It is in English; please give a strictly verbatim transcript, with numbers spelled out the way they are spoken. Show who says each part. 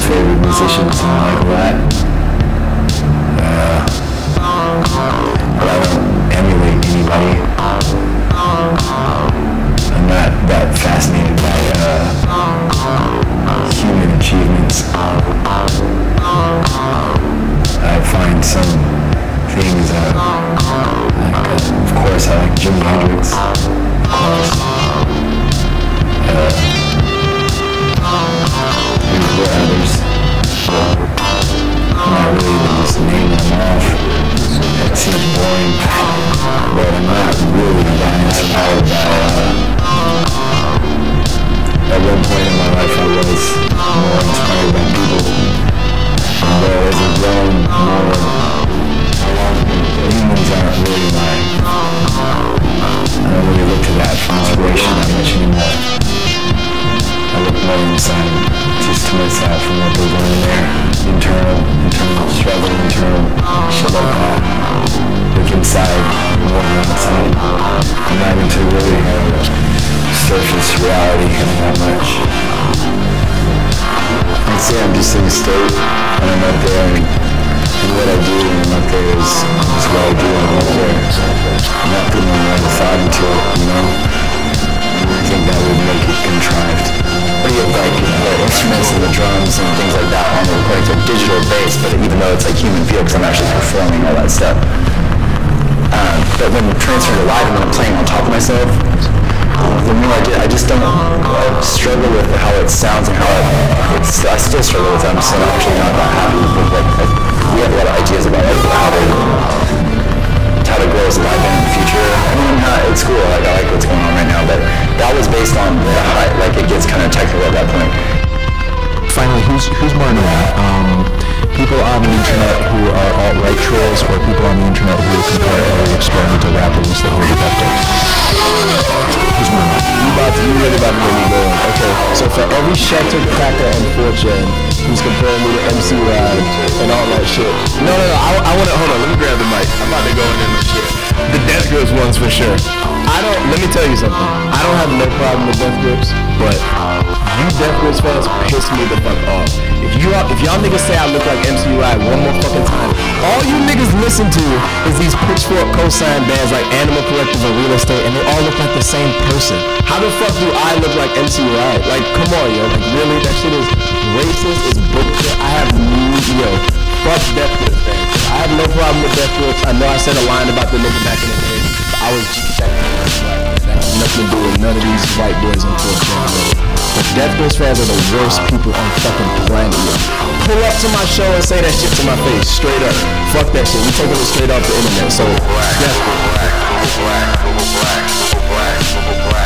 Speaker 1: favorite musicians and like that. Uh, but I don't emulate anybody. I'm not that fascinated by uh, human achievements. I find some things, uh, like, uh, of course, I like Jimi Hendrix. Of course. Uh, there were others. I'm not really even just name them off. That seems boring. But I'm not really that inspired by, uh, at one point in my life I was more inspired by people. And though as I've grown more, humans aren't really my, I don't really look to that for inspiration that much anymore. I look more inside, just to myself and what goes on in there. Internal, internal struggle, internal shit like that. Look inside more than outside. I'm not into really surface reality that much. I'd say I'm just in a state and I'm up there and, and what I do when I'm up there is, is what I do when I'm up there. I'm not putting a lot of thought into it, you know? I think that would make it contrived.
Speaker 2: But you have like the instruments and the drums and things like that on the recording, it's a digital bass, but even though it's like human feel because I'm actually performing all that stuff. Um, but when transferring to live and when I'm playing on top of myself, the more I do, I just don't uh, struggle with how it sounds and how it, it's, I still struggle with it. I'm still actually not that happy with like, I, we have a lot of ideas about like, how to how to grow as a live band in the future. I mean, uh, it's cool, like, I like what's going on right now, but that was based on the high, like it gets kind of technical at that point.
Speaker 3: Finally, who's who's more annoying? Um, people on the internet who are alt-right trolls, or people on the internet who compare early experimental rappers that hear the Deftones? Who's more annoying?
Speaker 4: You about to, you really about to get me going. Okay, so for every sheltered cracker on four chan who's comparing me to M C Ride and all that shit. No, no, no, I, I want to, hold on, let me grab the mic. I'm about to go in this shit. The Death Grips ones for sure. I don't, let me tell you something. I don't have no problem with Death Grips, but you Death Grips fans piss me the fuck off. If you all, if y'all niggas say I look like M C Ride one more fucking time, all you niggas listen to is these Pitchfork cosign bands like Animal Collective and Real Estate, and they all look like the same person. How the fuck do I look like M C Ride? Like, come on, yo. Like, really? That shit is racist, it's bullshit. I have no, yo, fuck Death Grips, man. I have no problem with Death Grips. I know I said a line about the nigga back in the day. I was that has nothing to do with none of these white boys on four chan. But Death Grips fans are the worst people on fucking planet. Yo. Pull up to my show and say that shit to my face, straight up. Fuck that shit. We taking it straight off the internet. So, Death Grips.